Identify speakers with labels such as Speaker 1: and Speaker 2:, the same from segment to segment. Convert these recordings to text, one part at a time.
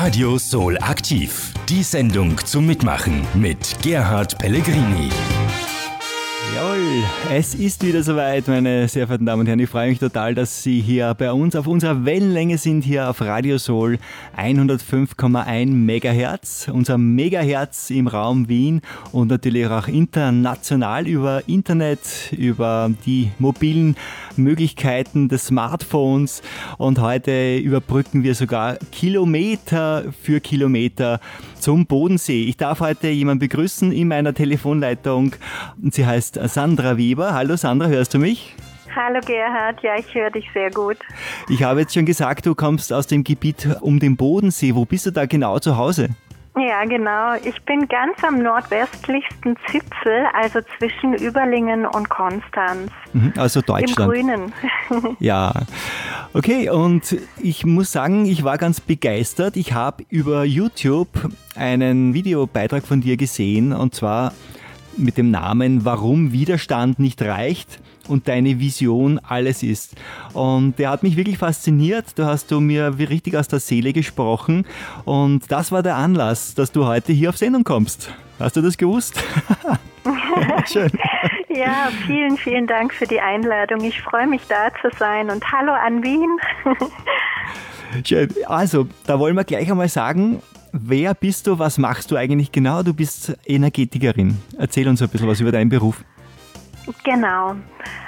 Speaker 1: Radio Soul aktiv. Die Sendung zum Mitmachen mit Gerhard Pellegrini.
Speaker 2: Jawohl, es ist wieder soweit, meine sehr verehrten Damen und Herren. Ich freue mich total, dass Sie hier bei uns auf unserer Wellenlänge sind, hier auf Radio Soul 105,1 Megahertz. Unser Megahertz im Raum Wien und natürlich auch international über Internet, über die mobilen Möglichkeiten des Smartphones. Und heute überbrücken wir sogar Kilometer für Kilometer zum Bodensee. Ich darf heute jemanden begrüßen in meiner Telefonleitung und sie heißt Sandra Weber. Hallo Sandra, hörst du mich?
Speaker 3: Hallo Gerhard, ja, ich höre dich sehr gut.
Speaker 2: Ich habe jetzt schon gesagt, du kommst aus dem Gebiet um den Bodensee. Wo bist du da genau zu Hause?
Speaker 3: Ja, genau. Ich bin ganz am nordwestlichsten Zipfel, also zwischen Überlingen und Konstanz.
Speaker 2: Also Deutschland.
Speaker 3: Im Grünen.
Speaker 2: Ja, okay. Und ich muss sagen, ich war ganz begeistert. Ich habe über YouTube einen Videobeitrag von dir gesehen, und zwar mit dem Namen "Warum Widerstand nicht reicht und deine Vision alles ist". Und der hat mich wirklich fasziniert. Da hast du mir richtig aus der Seele gesprochen. Und das war der Anlass, dass du heute hier auf Sendung kommst. Hast du das gewusst? Schön.
Speaker 3: Ja, vielen, vielen Dank für die Einladung. Ich freue mich, da zu sein. Und hallo an Wien.
Speaker 2: Schön. Also, da wollen wir gleich einmal sagen, wer bist du, was machst du eigentlich genau? Du bist Energetikerin. Erzähl uns ein bisschen was über deinen Beruf.
Speaker 3: Genau.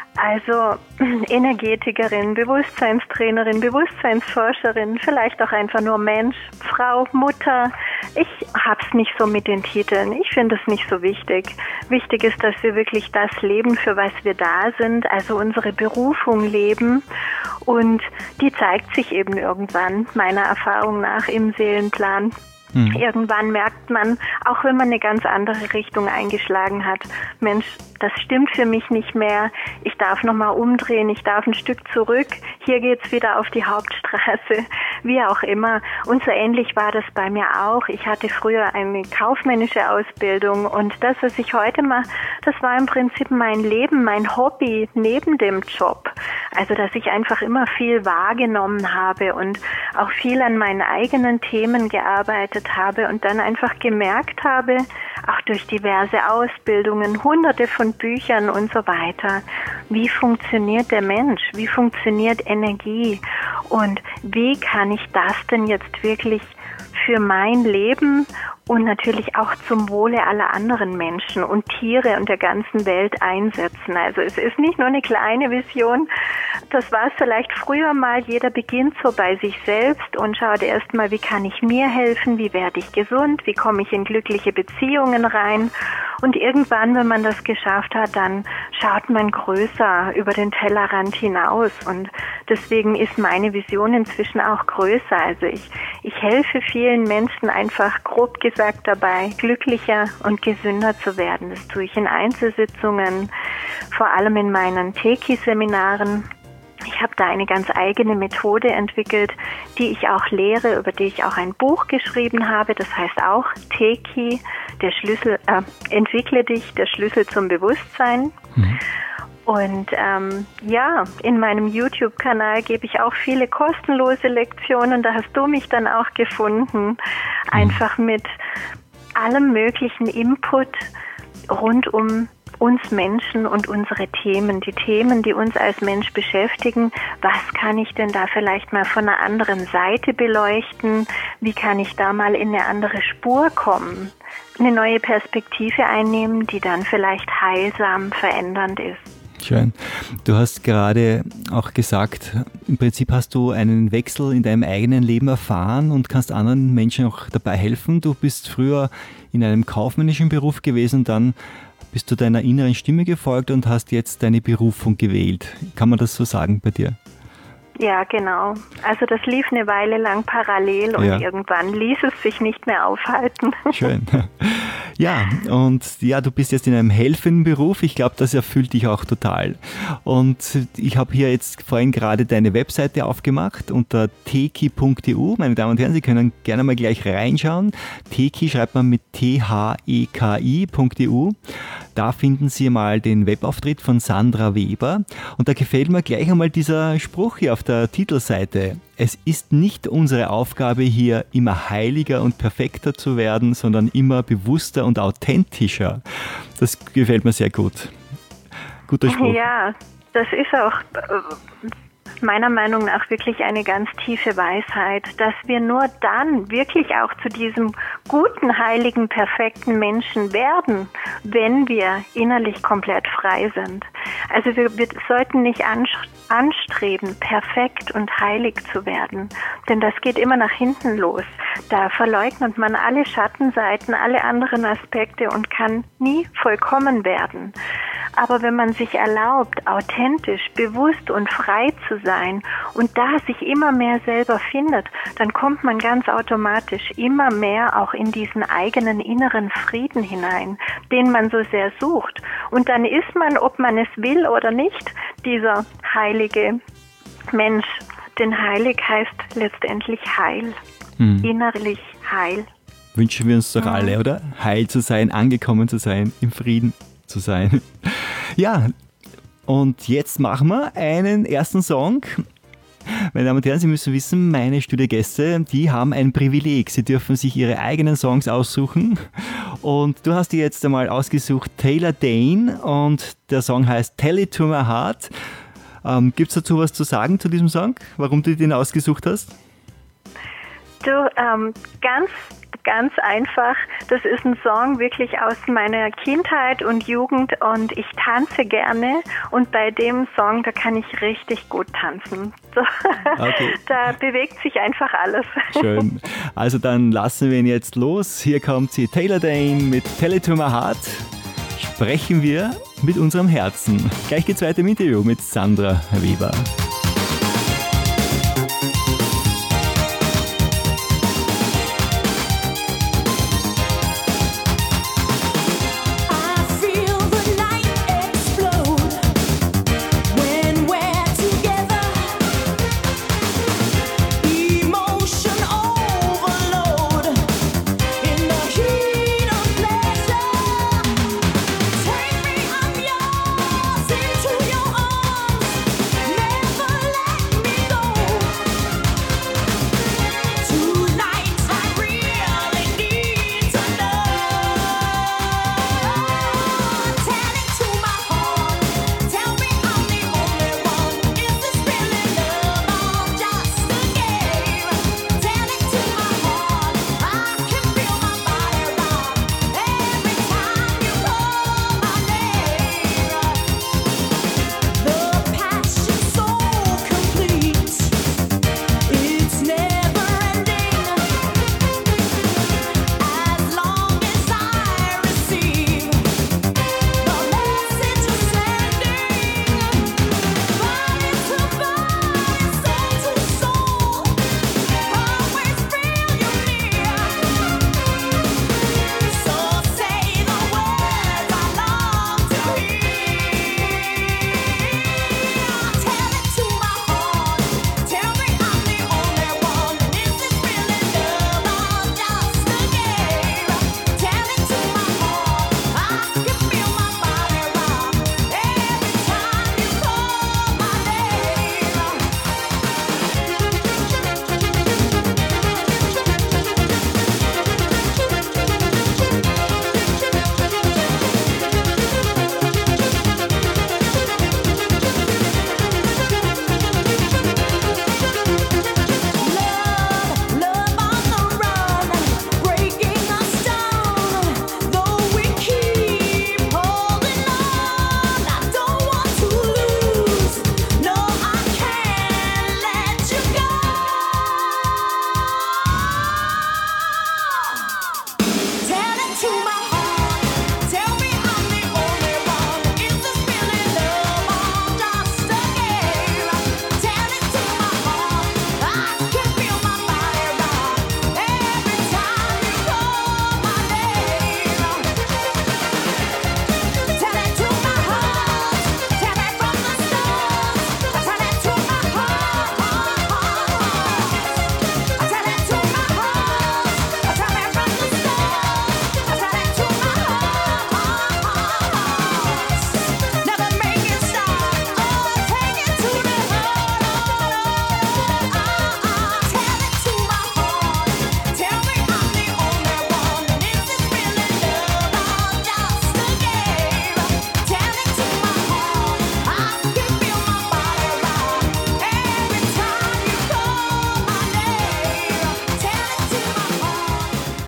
Speaker 3: Also Energetikerin, Bewusstseinstrainerin, Bewusstseinsforscherin, vielleicht auch einfach nur Mensch, Frau, Mutter. Ich hab's nicht so mit den Titeln. Ich finde es nicht so wichtig. Wichtig ist, dass wir wirklich das leben, für was wir da sind, also unsere Berufung leben. Und die zeigt sich eben irgendwann, meiner Erfahrung nach, im Seelenplan. Irgendwann merkt man, auch wenn man eine ganz andere Richtung eingeschlagen hat, Mensch, das stimmt für mich nicht mehr, ich darf nochmal umdrehen, ich darf ein Stück zurück, hier geht's wieder auf die Hauptstraße, wie auch immer. Und so ähnlich war das bei mir auch. Ich hatte früher eine kaufmännische Ausbildung und das, was ich heute mache, das war im Prinzip mein Leben, mein Hobby neben dem Job. Also, dass ich einfach immer viel wahrgenommen habe und auch viel an meinen eigenen Themen gearbeitet habe und dann einfach gemerkt habe, auch durch diverse Ausbildungen, hunderte von Büchern und so weiter, wie funktioniert der Mensch, wie funktioniert Energie und wie kann ich das denn jetzt wirklich für mein Leben und natürlich auch zum Wohle aller anderen Menschen und Tiere und der ganzen Welt einsetzen. Also es ist nicht nur eine kleine Vision, das war es vielleicht früher mal, jeder beginnt so bei sich selbst und schaut erstmal, wie kann ich mir helfen, wie werde ich gesund, wie komme ich in glückliche Beziehungen rein und irgendwann, wenn man das geschafft hat, dann schaut man größer über den Tellerrand hinaus und deswegen ist meine Vision inzwischen auch größer. Also ich helfe vielen Menschen einfach grob gesagt dabei, glücklicher und gesünder zu werden. Das tue ich in Einzelsitzungen, vor allem in meinen Teki-Seminaren. Ich habe da eine ganz eigene Methode entwickelt, die ich auch lehre, über die ich auch ein Buch geschrieben habe. Das heißt auch Teki, der Schlüssel, entwickle dich, der Schlüssel zum Bewusstsein. Und ja, in meinem YouTube-Kanal gebe ich auch viele kostenlose Lektionen. Da hast du mich dann auch gefunden. Einfach mit allem möglichen Input rund um uns Menschen und unsere Themen, die Themen, die uns als Mensch beschäftigen. Was kann ich denn da vielleicht mal von einer anderen Seite beleuchten? Wie kann ich da mal in eine andere Spur kommen? Eine neue Perspektive einnehmen, die dann vielleicht heilsam verändernd ist.
Speaker 2: Schön. Du hast gerade auch gesagt, im Prinzip hast du einen Wechsel in deinem eigenen Leben erfahren und kannst anderen Menschen auch dabei helfen. Du bist früher in einem kaufmännischen Beruf gewesen, dann bist du deiner inneren Stimme gefolgt und hast jetzt deine Berufung gewählt. Kann man das so sagen bei dir?
Speaker 3: Ja, genau. Also das lief eine Weile lang parallel und irgendwann ließ es sich nicht mehr aufhalten.
Speaker 2: Schön. Ja, und ja, du bist jetzt in einem helfenden Beruf. Ich glaube, das erfüllt dich auch total. Und ich habe hier jetzt vorhin gerade deine Webseite aufgemacht unter teki.eu. Meine Damen und Herren, Sie können gerne mal gleich reinschauen. Teki schreibt man mit theki.eu. Da finden Sie mal den Webauftritt von Sandra Weber und da gefällt mir gleich einmal dieser Spruch hier auf der Titelseite. Es ist nicht unsere Aufgabe hier immer heiliger und perfekter zu werden, sondern immer bewusster und authentischer. Das gefällt mir sehr gut. Guter Spruch.
Speaker 3: Ja, das ist auch meiner Meinung nach wirklich eine ganz tiefe Weisheit, dass wir nur dann wirklich auch zu diesem guten, heiligen, perfekten Menschen werden, wenn wir innerlich komplett frei sind. Also wir sollten nicht anstreben, perfekt und heilig zu werden, denn das geht immer nach hinten los. Da verleugnet man alle Schattenseiten, alle anderen Aspekte und kann nie vollkommen werden. Aber wenn man sich erlaubt, authentisch, bewusst und frei zu sein und da sich immer mehr selber findet, dann kommt man ganz automatisch immer mehr auch in diesen eigenen inneren Frieden hinein, den man so sehr sucht. Und dann ist man, ob man es will oder nicht, dieser heilige Mensch. Denn heilig heißt letztendlich heil, innerlich heil.
Speaker 2: Wünschen wir uns doch alle, oder? Heil zu sein, angekommen zu sein, im Frieden zu sein. Ja, und jetzt machen wir einen ersten Song. Meine Damen und Herren, Sie müssen wissen, meine Studiogäste, die haben ein Privileg. Sie dürfen sich ihre eigenen Songs aussuchen. Und du hast dir jetzt einmal ausgesucht Taylor Dayne und der Song heißt Tell It To My Heart. Gibt es dazu was zu sagen zu diesem Song? Warum du den ausgesucht hast?
Speaker 3: Du, ganz einfach. Das ist ein Song wirklich aus meiner Kindheit und Jugend und ich tanze gerne und bei dem Song, da kann ich richtig gut tanzen. So. Okay. Da bewegt sich einfach alles.
Speaker 2: Schön. Also dann lassen wir ihn jetzt los. Hier kommt sie, Taylor Dayne mit Tell It To My Heart. Sprechen wir mit unserem Herzen. Gleich geht's weiter im Interview mit Sandra Weber.
Speaker 4: Never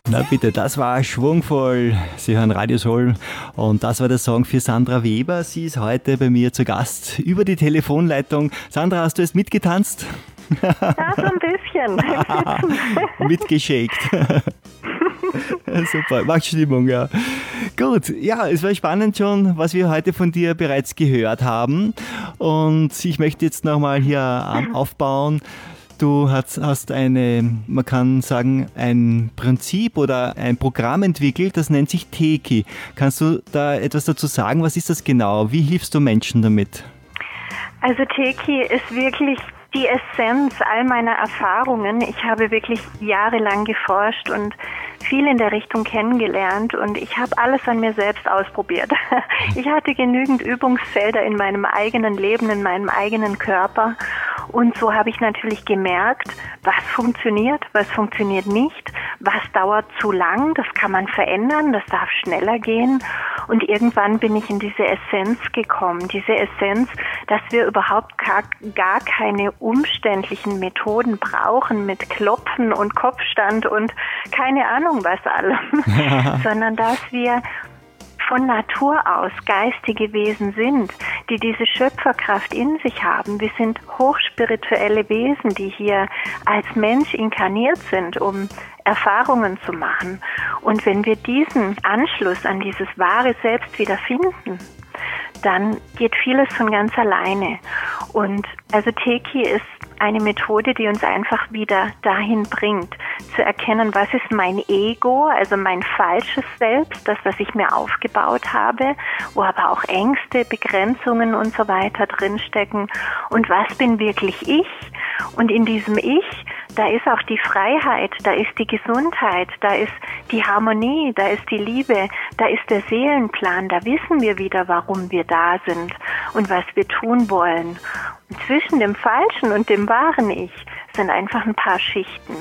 Speaker 2: Na bitte, das war schwungvoll. Sie hören Radio Soul und das war der Song für Sandra Weber. Sie ist heute bei mir zu Gast über die Telefonleitung. Sandra, hast du es mitgetanzt?
Speaker 3: Ja, so ein bisschen.
Speaker 2: Mitgeschakt. Super, macht Stimmung, ja. Gut, ja, es war spannend schon, was wir heute von dir bereits gehört haben. Und ich möchte jetzt nochmal hier aufbauen. Du hast man kann sagen, ein Prinzip oder ein Programm entwickelt, das nennt sich Teki. Kannst du da etwas dazu sagen? Was ist das genau? Wie hilfst du Menschen damit?
Speaker 3: Also Teki ist wirklich die Essenz all meiner Erfahrungen. Ich habe wirklich jahrelang geforscht und viel in der Richtung kennengelernt und ich habe alles an mir selbst ausprobiert. Ich hatte genügend Übungsfelder in meinem eigenen Leben, in meinem eigenen Körper und so habe ich natürlich gemerkt, was funktioniert nicht, was dauert zu lang, das kann man verändern, das darf schneller gehen und irgendwann bin ich in diese Essenz gekommen, dass wir überhaupt gar keine umständlichen Methoden brauchen mit Klopfen und Kopfstand und keine Ahnung was allem, sondern dass wir von Natur aus geistige Wesen sind, die diese Schöpferkraft in sich haben. Wir sind hochspirituelle Wesen, die hier als Mensch inkarniert sind, um Erfahrungen zu machen. Und wenn wir diesen Anschluss an dieses wahre Selbst wieder finden, dann geht vieles von ganz alleine. Und also Teki ist eine Methode, die uns einfach wieder dahin bringt, zu erkennen, was ist mein Ego, also mein falsches Selbst, das, was ich mir aufgebaut habe, wo aber auch Ängste, Begrenzungen und so weiter drinstecken. Und was bin wirklich ich? Und in diesem Ich, da ist auch die Freiheit, da ist die Gesundheit, da ist die Harmonie, da ist die Liebe, da ist der Seelenplan, da wissen wir wieder, warum wir da sind und was wir tun wollen. Und zwischen dem falschen und dem wahren Ich sind einfach ein paar Schichten.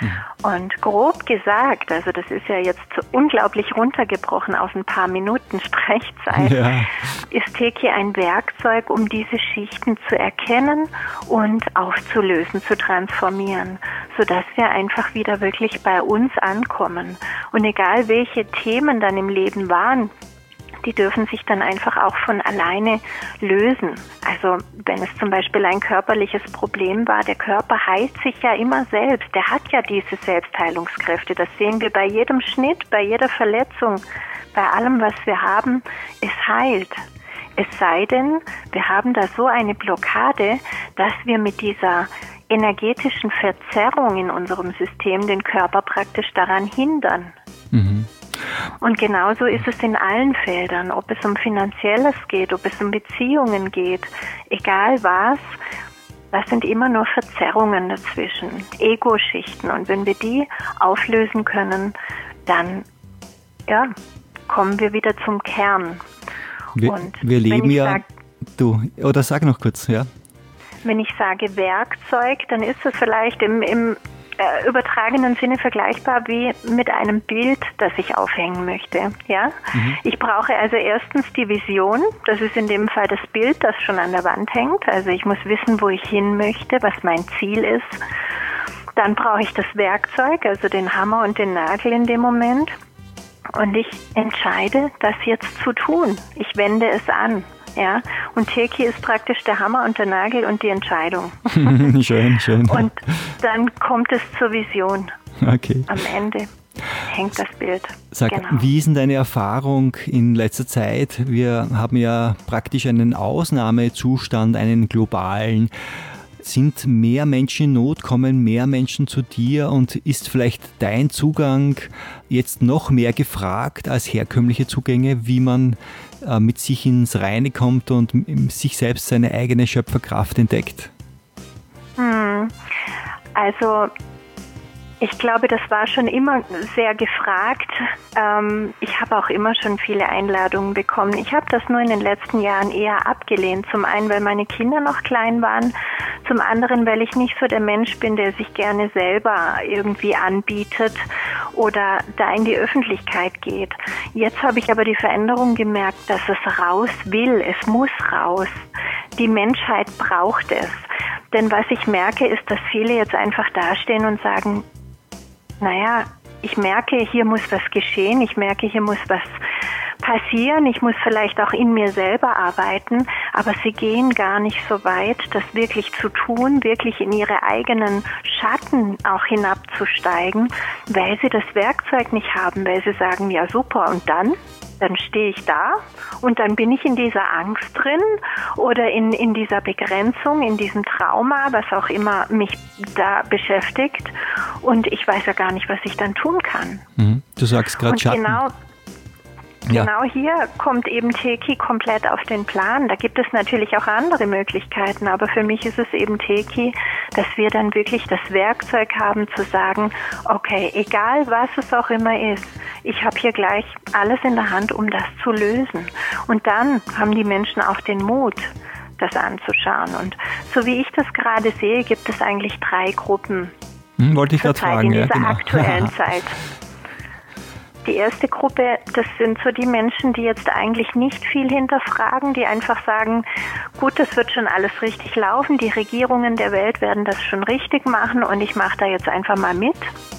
Speaker 3: Und grob gesagt, also das ist ja jetzt unglaublich runtergebrochen auf ein paar Minuten Sprechzeit, ist Teki ein Werkzeug, um diese Schichten zu erkennen und aufzulösen, zu transformieren, sodass wir einfach wieder wirklich bei uns ankommen. Und egal welche Themen dann im Leben waren, die dürfen sich dann einfach auch von alleine lösen. Also wenn es zum Beispiel ein körperliches Problem war, der Körper heilt sich ja immer selbst. Der hat ja diese Selbstheilungskräfte. Das sehen wir bei jedem Schnitt, bei jeder Verletzung, bei allem, was wir haben. Es heilt. Es sei denn, wir haben da so eine Blockade, dass wir mit dieser energetischen Verzerrung in unserem System den Körper praktisch daran hindern. Mhm. Und genauso ist es in allen Feldern, ob es um Finanzielles geht, ob es um Beziehungen geht, egal was, das sind immer nur Verzerrungen dazwischen, Ego-Schichten. Und wenn wir die auflösen können, dann kommen wir wieder zum Kern.
Speaker 2: Wir leben sag noch kurz, ja.
Speaker 3: Wenn ich sage Werkzeug, dann ist es vielleicht im übertragenen Sinne vergleichbar wie mit einem Bild, das ich aufhängen möchte. Ja? Ich brauche also erstens die Vision, das ist in dem Fall das Bild, das schon an der Wand hängt. Also ich muss wissen, wo ich hin möchte, was mein Ziel ist. Dann brauche ich das Werkzeug, also den Hammer und den Nagel in dem Moment. Und ich entscheide, das jetzt zu tun. Ich wende es an. Ja, und Teki ist praktisch der Hammer und der Nagel und die Entscheidung.
Speaker 2: Schön.
Speaker 3: Und dann kommt es zur Vision.
Speaker 2: Okay.
Speaker 3: Am Ende hängt das Bild.
Speaker 2: Sag, wie ist denn deine Erfahrung in letzter Zeit? Wir haben ja praktisch einen Ausnahmezustand, einen globalen. Sind mehr Menschen in Not, kommen mehr Menschen zu dir und ist vielleicht dein Zugang jetzt noch mehr gefragt als herkömmliche Zugänge, wie man mit sich ins Reine kommt und sich selbst seine eigene Schöpferkraft entdeckt?
Speaker 3: Also ich glaube, das war schon immer sehr gefragt. Ich habe auch immer schon viele Einladungen bekommen. Ich habe das nur in den letzten Jahren eher abgelehnt. Zum einen, weil meine Kinder noch klein waren. Zum anderen, weil ich nicht so der Mensch bin, der sich gerne selber irgendwie anbietet oder da in die Öffentlichkeit geht. Jetzt habe ich aber die Veränderung gemerkt, dass es raus will. Es muss raus. Die Menschheit braucht es. Denn was ich merke, ist, dass viele jetzt einfach dastehen und sagen, naja, ich merke, hier muss was geschehen, ich merke, hier muss was passieren, ich muss vielleicht auch in mir selber arbeiten, aber sie gehen gar nicht so weit, das wirklich zu tun, wirklich in ihre eigenen Schatten auch hinabzusteigen, weil sie das Werkzeug nicht haben, weil sie sagen, ja super, und dann stehe ich da und dann bin ich in dieser Angst drin oder in dieser Begrenzung, in diesem Trauma, was auch immer mich da beschäftigt, und ich weiß ja gar nicht, was ich dann tun kann.
Speaker 2: Du sagst gerade Schatten.
Speaker 3: Genau hier kommt eben Teki komplett auf den Plan. Da gibt es natürlich auch andere Möglichkeiten, aber für mich ist es eben Teki, dass wir dann wirklich das Werkzeug haben zu sagen, okay, egal was es auch immer ist, ich habe hier gleich alles in der Hand, um das zu lösen. Und dann haben die Menschen auch den Mut, das anzuschauen. Und so wie ich das gerade sehe, gibt es eigentlich 3 Gruppen.
Speaker 2: Wollte ich gerade fragen.
Speaker 3: In dieser aktuellen Zeit. Die erste Gruppe, das sind so die Menschen, die jetzt eigentlich nicht viel hinterfragen, die einfach sagen, gut, das wird schon alles richtig laufen, die Regierungen der Welt werden das schon richtig machen und ich mache da jetzt einfach mal mit.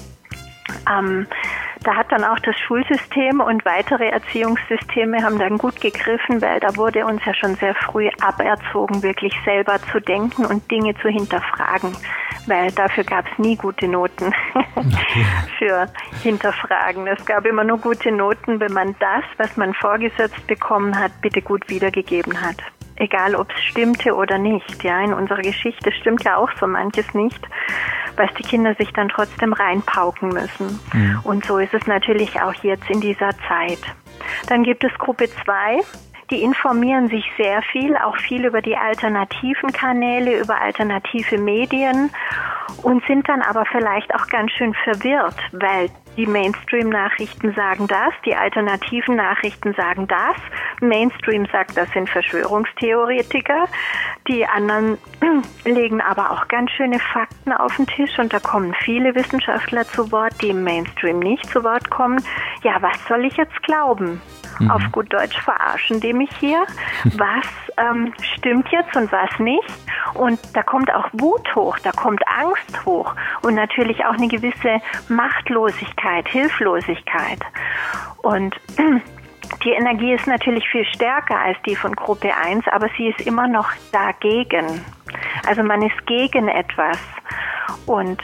Speaker 3: Da hat dann auch das Schulsystem und weitere Erziehungssysteme haben dann gut gegriffen, weil da wurde uns ja schon sehr früh aberzogen, wirklich selber zu denken und Dinge zu hinterfragen, weil dafür gab es nie gute Noten für Hinterfragen. Es gab immer nur gute Noten, wenn man das, was man vorgesetzt bekommen hat, bitte gut wiedergegeben hat. Egal, ob es stimmte oder nicht. Ja, in unserer Geschichte stimmt ja auch so manches nicht, was die Kinder sich dann trotzdem reinpauken müssen. Mhm. Und so ist es natürlich auch jetzt in dieser Zeit. Dann gibt es Gruppe 2, die informieren sich sehr viel, auch viel über die alternativen Kanäle, über alternative Medien und sind dann aber vielleicht auch ganz schön verwirrt, weil die Mainstream-Nachrichten sagen das, die alternativen Nachrichten sagen das, Mainstream sagt, das sind Verschwörungstheoretiker, die anderen legen aber auch ganz schöne Fakten auf den Tisch und da kommen viele Wissenschaftler zu Wort, die im Mainstream nicht zu Wort kommen. Ja, was soll ich jetzt glauben? Auf gut Deutsch verarschen die mich hier. Was stimmt jetzt und was nicht? Und da kommt auch Wut hoch, da kommt Angst hoch und natürlich auch eine gewisse Machtlosigkeit, Hilflosigkeit. Und die Energie ist natürlich viel stärker als die von Gruppe 1, aber sie ist immer noch dagegen. Also man ist gegen etwas. Und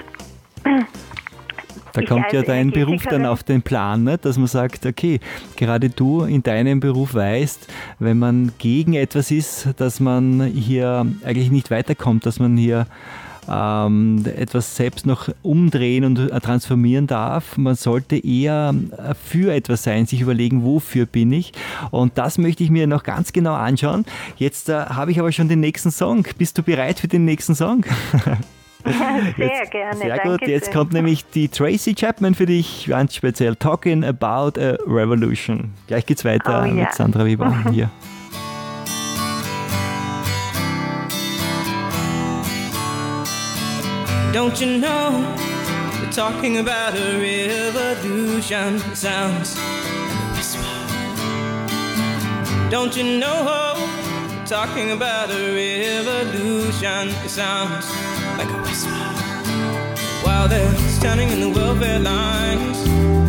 Speaker 2: da kommt ja dein Beruf dann auf den Plan, ne? Dass man sagt, okay, gerade du in deinem Beruf weißt, wenn man gegen etwas ist, dass man hier eigentlich nicht weiterkommt, dass man hier etwas selbst noch umdrehen und transformieren darf. Man sollte eher für etwas sein, sich überlegen, wofür bin ich. Und das möchte ich mir noch ganz genau anschauen. Jetzt habe ich aber schon den nächsten Song. Bist du bereit für den nächsten Song?
Speaker 3: Ja, sehr gerne.
Speaker 2: Sehr gut, jetzt kommt nämlich die Tracy Chapman für dich, ganz speziell Talking About a Revolution. Gleich geht's weiter mit Sandra Weber hier.
Speaker 4: Don't you know, they're talking about a revolution, sounds like a whisper. Don't you know, they're talking about a revolution, it sounds like a whisper. While they're standing in the welfare lines,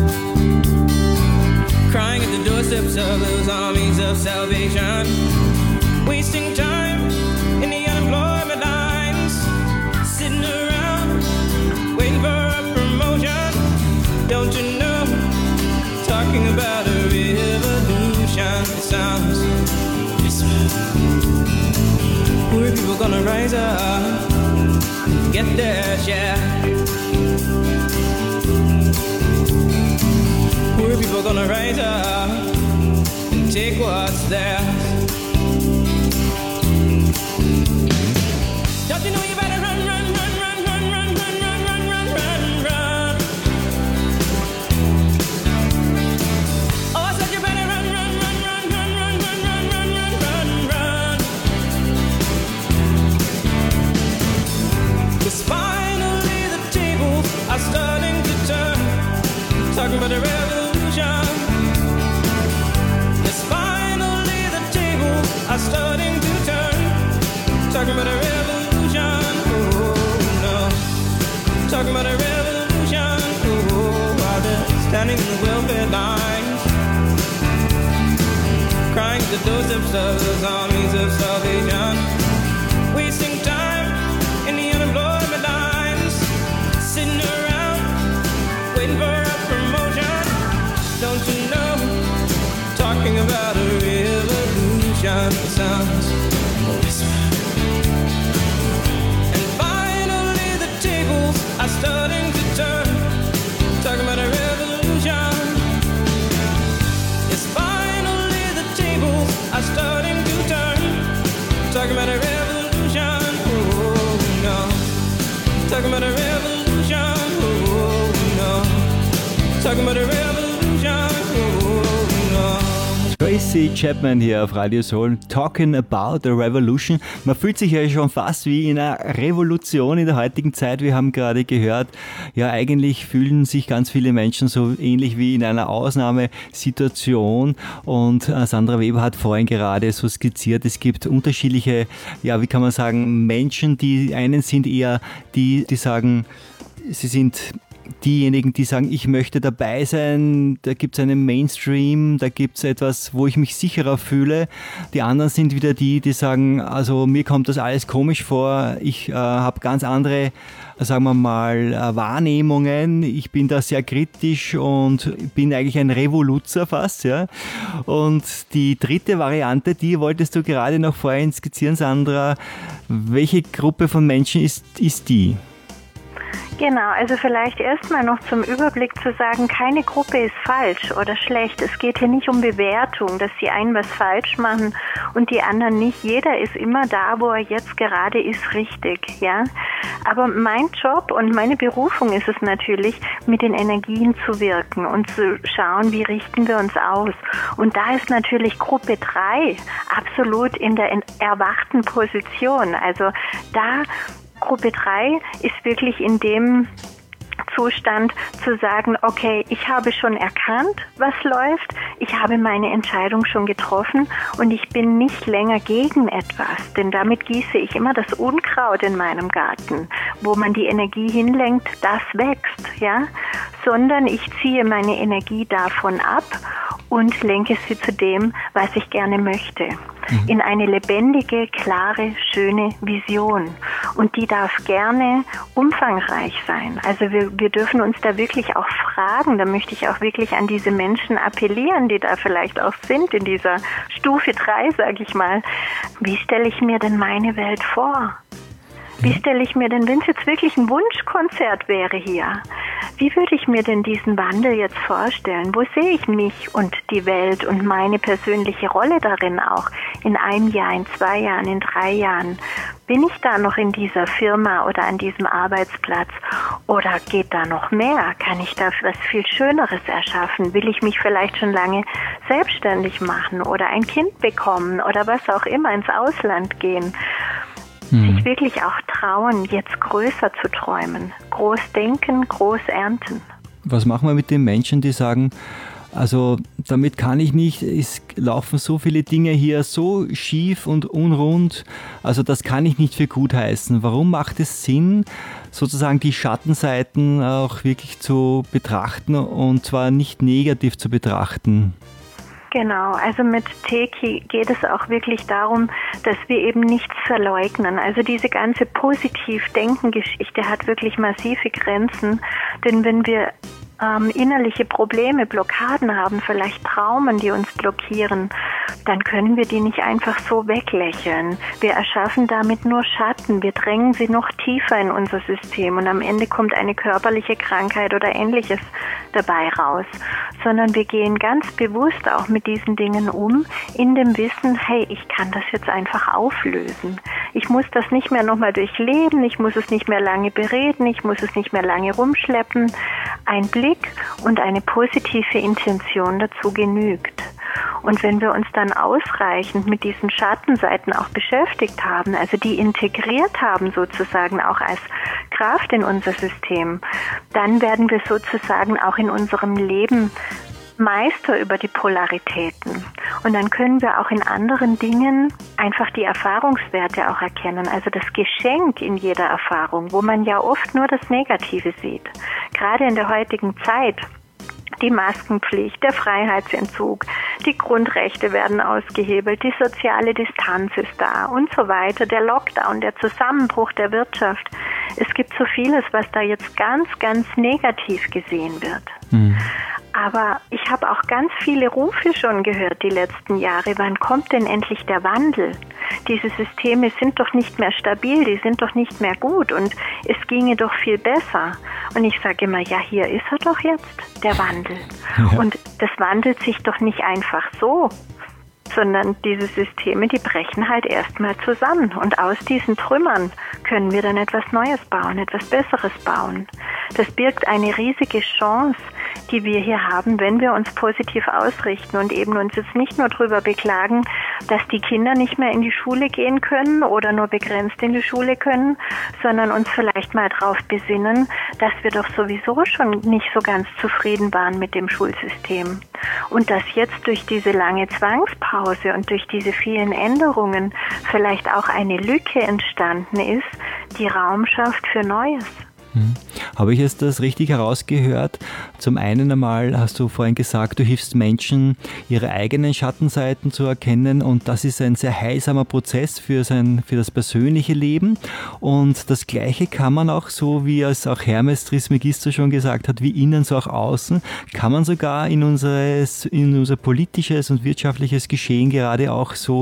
Speaker 4: crying at the doorsteps of those armies of salvation, wasting time in the unemployment lines, sitting around waiting for a promotion. Don't you know, talking about a revolution, it sounds like a whisper. Poor people gonna rise up, get their share. Poor people gonna rise up and take what's theirs. Don't you know you better run, run, run, run, run, run, run, run, run, run, run, run. Oh, I said you better run, run, run, run, run, run, run, run, run, run, run. 'Cause finally the tables are starting to turn, talking about a revolution. Yes, finally the tables are starting to turn, talking about a revolution. Oh no, talking about a revolution. Oh, while they're the doorsteps of those armies of salvation. Wasting time in the unemployment lines, sitting around waiting for a promotion. Don't you know, talking about a revolution sounds a whisper. And finally the tables are starting to turn, talking about a revolution. Yes, finally the tables are starting to turn, talking about a revolution. Oh no, talking about a revolution. Oh no, talking about a revolution. Oh no.
Speaker 2: Tracy Chapman hier auf Radio Soul, Talking About a Revolution. Man fühlt sich ja schon fast wie in einer Revolution in der heutigen Zeit. Wir haben gerade gehört, ja eigentlich fühlen sich ganz viele Menschen so ähnlich wie in einer Ausnahmesituation. Und Sandra Weber hat vorhin gerade so skizziert, es gibt unterschiedliche, ja wie kann man sagen, Menschen, die einen sind eher die sagen, sie sind diejenigen, die sagen, ich möchte dabei sein, da gibt es einen Mainstream, da gibt es etwas, wo ich mich sicherer fühle. Die anderen sind wieder die sagen, also mir kommt das alles komisch vor, ich habe ganz andere, sagen wir mal, Wahrnehmungen, ich bin da sehr kritisch und bin eigentlich ein Revoluzer fast. Ja. Und die dritte Variante, die wolltest du gerade noch vorhin skizzieren, Sandra. Welche Gruppe von Menschen ist die?
Speaker 3: Genau, also vielleicht erstmal noch zum Überblick zu sagen, keine Gruppe ist falsch oder schlecht. Es geht hier nicht um Bewertung, dass die einen was falsch machen und die anderen nicht. Jeder ist immer da, wo er jetzt gerade ist, richtig, ja. Aber mein Job und meine Berufung ist es natürlich, mit den Energien zu wirken und zu schauen, wie richten wir uns aus. Und da ist natürlich Gruppe 3 absolut in der erwachten Position. Also da Gruppe 3 ist wirklich in dem Zustand zu sagen, okay, ich habe schon erkannt, was läuft, ich habe meine Entscheidung schon getroffen und ich bin nicht länger gegen etwas, denn damit gieße ich immer das Unkraut in meinem Garten, wo man die Energie hinlenkt, das wächst, ja, sondern ich ziehe meine Energie davon ab und lenke sie zu dem, was ich gerne möchte. In eine lebendige, klare, schöne Vision. Und die darf gerne umfangreich sein. Also wir dürfen uns da wirklich auch fragen, da möchte ich auch wirklich an diese Menschen appellieren, die da vielleicht auch sind in dieser Stufe 3, sage ich mal. Wie stelle ich mir denn meine Welt vor? Wie stelle ich mir denn, wenn es jetzt wirklich ein Wunschkonzert wäre hier, wie würde ich mir denn diesen Wandel jetzt vorstellen? Wo sehe ich mich und die Welt und meine persönliche Rolle darin auch? In einem Jahr, in 2 Jahren, in 3 Jahren? Bin ich da noch in dieser Firma oder an diesem Arbeitsplatz? Oder geht da noch mehr? Kann ich da was viel Schöneres erschaffen? Will ich mich vielleicht schon lange selbstständig machen oder ein Kind bekommen oder was auch immer, ins Ausland gehen? Sich wirklich auch trauen, jetzt größer zu träumen. Groß denken, groß ernten.
Speaker 2: Was machen wir mit den Menschen, die sagen, also damit kann ich nicht, es laufen so viele Dinge hier so schief und unrund, also das kann ich nicht für gut heißen. Warum macht es Sinn, sozusagen die Schattenseiten auch wirklich zu betrachten und zwar nicht negativ zu betrachten?
Speaker 3: Genau, also mit Teki geht es auch wirklich darum, dass wir eben nichts verleugnen. Also diese ganze Positiv-Denken-Geschichte hat wirklich massive Grenzen, denn wenn wir innerliche Probleme, Blockaden haben, vielleicht Traumen, die uns blockieren, dann können wir die nicht einfach so weglächeln. Wir erschaffen damit nur Schatten, wir drängen sie noch tiefer in unser System und am Ende kommt eine körperliche Krankheit oder Ähnliches dabei raus. Sondern wir gehen ganz bewusst auch mit diesen Dingen um, in dem Wissen, hey, ich kann das jetzt einfach auflösen. Ich muss das nicht mehr nochmal durchleben, ich muss es nicht mehr lange bereden, ich muss es nicht mehr lange rumschleppen. Ein Blick und eine positive Intention dazu genügt. Und wenn wir uns dann ausreichend mit diesen Schattenseiten auch beschäftigt haben, also die integriert haben sozusagen auch als Kraft in unser System, dann werden wir sozusagen auch in unserem Leben Meister über die Polaritäten. Und dann können wir auch in anderen Dingen einfach die Erfahrungswerte auch erkennen. Also das Geschenk in jeder Erfahrung, wo man ja oft nur das Negative sieht. Gerade in der heutigen Zeit Die Maskenpflicht, der Freiheitsentzug, die Grundrechte werden ausgehebelt, die soziale Distanz ist da und so weiter, der Lockdown, der Zusammenbruch der Wirtschaft. Es gibt so vieles, was da jetzt ganz, ganz negativ gesehen wird. Aber ich habe auch ganz viele Rufe schon gehört die letzten Jahre. Wann kommt denn endlich der Wandel? Diese Systeme sind doch nicht mehr stabil, die sind doch nicht mehr gut und es ginge doch viel besser. Und ich sage immer, ja, hier ist er doch jetzt, der Wandel. Ja. Und das wandelt sich doch nicht einfach so, sondern diese Systeme, die brechen halt erstmal zusammen. Und aus diesen Trümmern können wir dann etwas Neues bauen, etwas Besseres bauen. Das birgt eine riesige Chance, die wir hier haben, wenn wir uns positiv ausrichten und eben uns jetzt nicht nur darüber beklagen, dass die Kinder nicht mehr in die Schule gehen können oder nur begrenzt in die Schule können, sondern uns vielleicht mal darauf besinnen, dass wir doch sowieso schon nicht so ganz zufrieden waren mit dem Schulsystem. Und dass jetzt durch diese lange Zwangspause und durch diese vielen Änderungen vielleicht auch eine Lücke entstanden ist, die Raum schafft für Neues.
Speaker 2: Habe ich jetzt das richtig herausgehört? Zum einen einmal hast du vorhin gesagt, du hilfst Menschen, ihre eigenen Schattenseiten zu erkennen und das ist ein sehr heilsamer Prozess für das persönliche Leben und das Gleiche kann man auch so, wie es auch Hermes Trismegisto schon gesagt hat, wie innen so auch außen, kann man sogar in unser politisches und wirtschaftliches Geschehen gerade auch so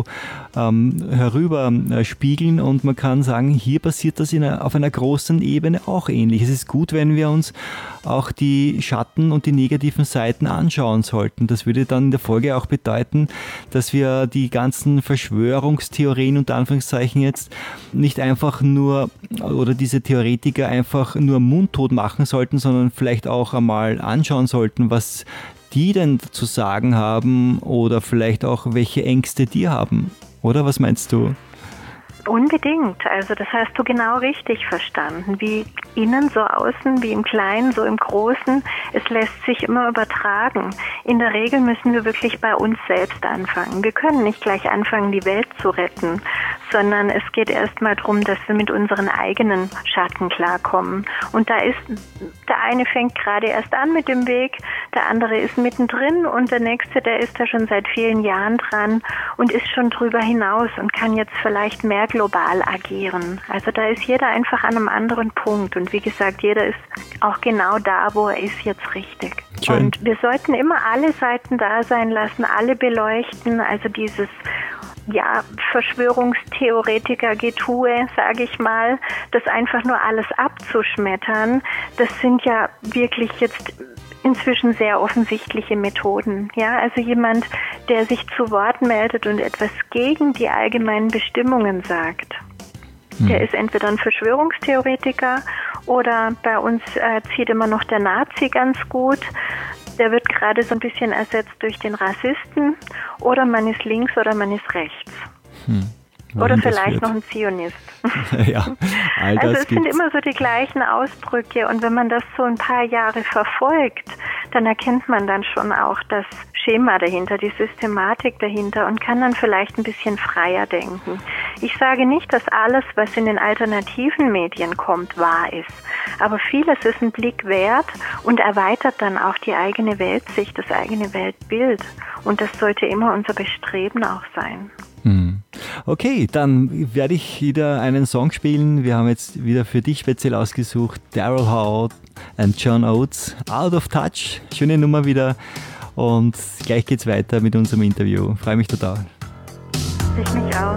Speaker 2: herüber spiegeln und man kann sagen, hier passiert das auf einer großen Ebene auch ähnlich. Es ist gut, wenn wir uns auch die Schatten und die negativen Seiten anschauen sollten. Das würde dann in der Folge auch bedeuten, dass wir die ganzen Verschwörungstheorien unter Anführungszeichen jetzt nicht einfach nur oder diese Theoretiker einfach nur mundtot machen sollten, sondern vielleicht auch einmal anschauen sollten, was die denn zu sagen haben oder vielleicht auch welche Ängste die haben. Oder was meinst du?
Speaker 3: Unbedingt. Also das hast du genau richtig verstanden. Wie innen so außen, wie im Kleinen, so im Großen. Es lässt sich immer übertragen. In der Regel müssen wir wirklich bei uns selbst anfangen. Wir können nicht gleich anfangen, die Welt zu retten, sondern es geht erstmal darum, dass wir mit unseren eigenen Schatten klarkommen. Und da ist, der eine fängt gerade erst an mit dem Weg, der andere ist mittendrin und der nächste, der ist da schon seit vielen Jahren dran und ist schon drüber hinaus und kann jetzt vielleicht mehr global agieren. Also da ist jeder einfach an einem anderen Punkt und wie gesagt, jeder ist auch genau da, wo er ist jetzt richtig. Schön. Und wir sollten immer alle Seiten da sein lassen, alle beleuchten, also dieses Verschwörungstheoretiker-Getue, sage ich mal, das einfach nur alles abzuschmettern, das sind ja wirklich jetzt inzwischen sehr offensichtliche Methoden. Ja, also jemand, der sich zu Wort meldet und etwas gegen die allgemeinen Bestimmungen sagt, der ist entweder ein Verschwörungstheoretiker oder bei uns zieht immer noch der Nazi ganz gut. Der wird gerade so ein bisschen ersetzt durch den Rassisten oder man ist links oder man ist rechts. Oder vielleicht noch ein Zionist.
Speaker 2: Ja, all das
Speaker 3: also es sind immer so die gleichen Ausdrücke und wenn man das so ein paar Jahre verfolgt, dann erkennt man dann schon auch das Schema dahinter, die Systematik dahinter und kann dann vielleicht ein bisschen freier denken. Ich sage nicht, dass alles, was in den alternativen Medien kommt, wahr ist. Aber vieles ist ein Blick wert und erweitert dann auch die eigene Weltsicht, das eigene Weltbild. Und das sollte immer unser Bestreben auch sein.
Speaker 2: Okay, dann werde ich wieder einen Song spielen. Wir haben jetzt wieder für dich speziell ausgesucht. Daryl Hall und John Oates, Out of Touch. Schöne Nummer wieder. Und gleich geht's weiter mit unserem Interview. Freue mich total.
Speaker 3: Ich mich auch.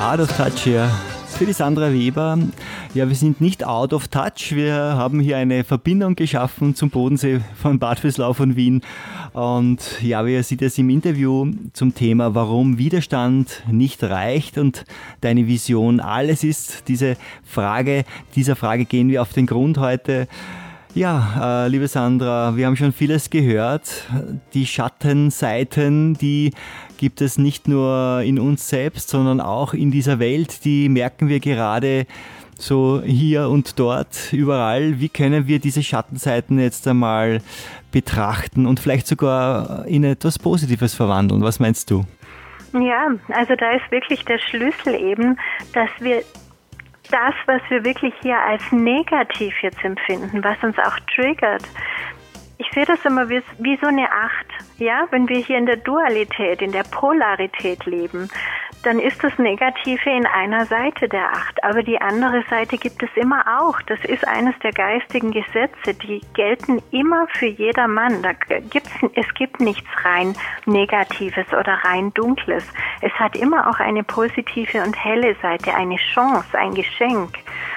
Speaker 2: Out of Touch hier für die Sandra Weber. Ja, wir sind nicht out of touch. Wir haben hier eine Verbindung geschaffen zum Bodensee von Bad Vöslau von Wien. Und ja, wie ihr seht es im Interview zum Thema, warum Widerstand nicht reicht und deine Vision alles ist. Dieser Frage gehen wir auf den Grund heute. Ja, liebe Sandra, wir haben schon vieles gehört. Die Schattenseiten, die gibt es nicht nur in uns selbst, sondern auch in dieser Welt. Die merken wir gerade so hier und dort, überall. Wie können wir diese Schattenseiten jetzt einmal betrachten und vielleicht sogar in etwas Positives verwandeln? Was meinst du?
Speaker 3: Ja, also da ist wirklich der Schlüssel eben, dass wir das, was wir wirklich hier als negativ jetzt empfinden, was uns auch triggert. Ich sehe das immer wie so eine Acht. Ja, wenn wir hier in der Dualität, in der Polarität leben, dann ist das Negative in einer Seite der Acht. Aber die andere Seite gibt es immer auch. Das ist eines der geistigen Gesetze. Die gelten immer für jedermann. Es gibt nichts rein Negatives oder rein Dunkles. Es hat immer auch eine positive und helle Seite, eine Chance, ein Geschenk.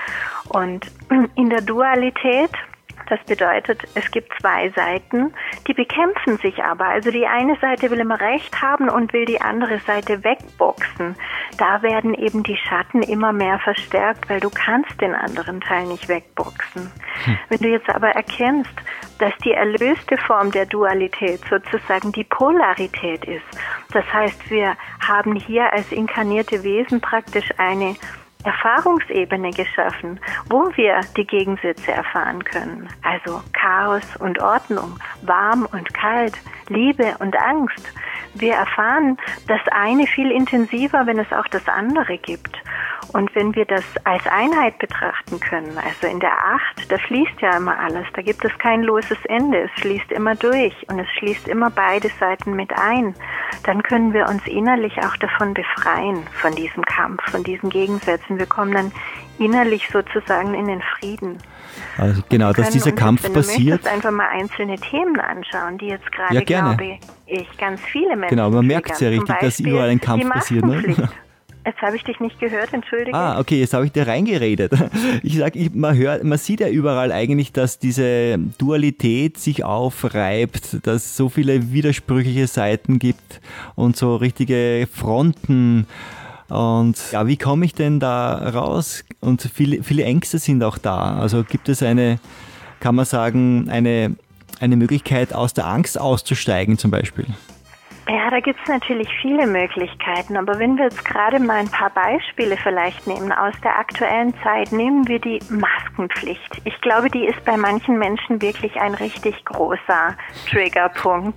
Speaker 3: Und in der Dualität, das bedeutet, es gibt zwei Seiten, die bekämpfen sich aber. Also die eine Seite will immer Recht haben und will die andere Seite wegboxen. Da werden eben die Schatten immer mehr verstärkt, weil du kannst den anderen Teil nicht wegboxen. Wenn du jetzt aber erkennst, dass die erlöste Form der Dualität sozusagen die Polarität ist, das heißt, wir haben hier als inkarnierte Wesen praktisch eine Erfahrungsebene geschaffen, wo wir die Gegensätze erfahren können. Also Chaos und Ordnung, warm und kalt, Liebe und Angst. Wir erfahren das eine viel intensiver, wenn es auch das andere gibt. Und wenn wir das als Einheit betrachten können, also in der Acht, da fließt ja immer alles, da gibt es kein loses Ende, es fließt immer durch und es schließt immer beide Seiten mit ein, dann können wir uns innerlich auch davon befreien, von diesem Kampf, von diesen Gegensätzen. Wir kommen dann innerlich sozusagen in den Frieden.
Speaker 2: Also genau, dass dieser Kampf passiert.
Speaker 3: Du möchtest einfach mal einzelne Themen anschauen, die jetzt gerade, glaube ich, ganz viele Menschen.
Speaker 2: Genau, man merkt es ja richtig, dass überall ein Kampf passiert. Ne?
Speaker 3: Jetzt habe ich dich nicht gehört, entschuldige.
Speaker 2: Okay, jetzt habe ich dir reingeredet. Ich sage, man sieht ja überall eigentlich, dass diese Dualität sich aufreibt, dass es so viele widersprüchliche Seiten gibt und so richtige Fronten. Und ja, wie komme ich denn da raus? Und viele Ängste sind auch da. Also gibt es kann man sagen, eine Möglichkeit, aus der Angst auszusteigen zum Beispiel?
Speaker 3: Ja, da gibt es natürlich viele Möglichkeiten, aber wenn wir jetzt gerade mal ein paar Beispiele vielleicht nehmen aus der aktuellen Zeit, nehmen wir die Maskenpflicht. Ich glaube, die ist bei manchen Menschen wirklich ein richtig großer Triggerpunkt.